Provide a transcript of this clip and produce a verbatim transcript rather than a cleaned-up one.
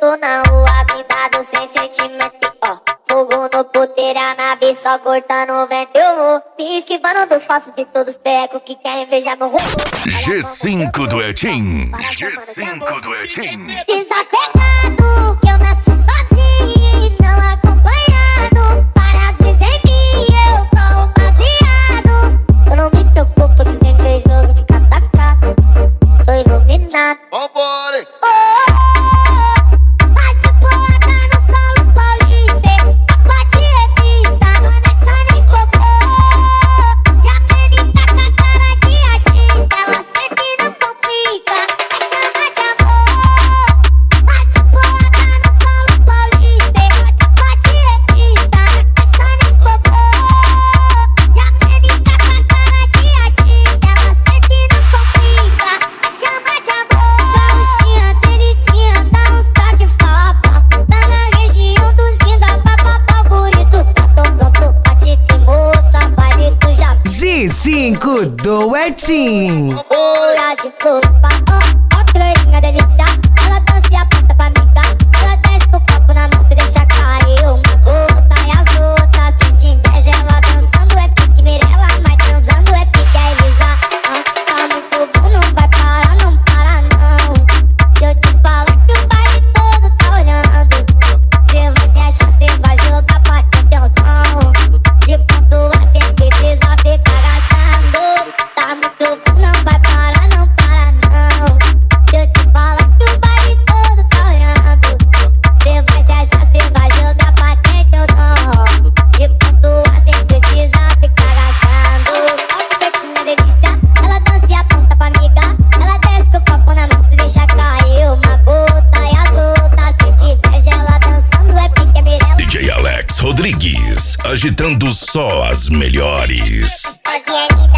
tô na rua, blindado sem sentimento, ó. Fogo no puteiro, a nave só cortando o vento. Eu vou me esquivando dos falsos de todos pecos que querem invejar meu rosto. G cinco do Etim. G cinco do Etim. Desapegado, que eu nasci sozinho e não acompanhado. Várias vezes em mim eu tô baseado. Eu não me preocupo se ser invejoso fica atacado. Sou iluminado. Vambora! Oh, oh, oh. Bate porta no solo paulista. Capa de revista, nessa nem cobrou. Já acredita com a cara de artista. Ela sempre não complica, é chama de amor. Bate porta no solo paulista. Capa de revista, nessa nem cobrou. Já acredita com a cara de artista. Ela sempre não complica, é chama de amor. Gaúchinha, delicinha, dá uns toque fapa. Tá na região dos Zinga, papapá bonito. Tá tô pronto pra te ter moça, baile do Japão. G cinco do Etim. Olha de flor, ó, ó que loirinha delícia. Ela dança e aponta pra amiga. Ela desce com o copo na mão, se deixa cair uma gota. E as outras sente inveja, ela dançando é pique Mirella, mas transando é pique a Elisa. Ah, tá muito bom, não vai parar, não para não. Se eu te falar que o baile todo tá olhando, cê vai se achar, cê vai jogar pra ter teu dom. De pontuar, cê precisa ficar gastando. Tá muito bom, não vai parar, não para não. Se eu te falar que o baile todo tá olhando, cê vai se achar, cê vai jogar pra ter teu dom. De pontuar, cê precisa ficar gastando. Ó que pretinha delícia, ela dança e aponta pra amiga. Ela desce com o copo na mão, se deixa cair uma gota. E as outras sente inveja, ela dançando é pique Mirella. D J Alex Rodrigues, agitando só as melhores. Pode é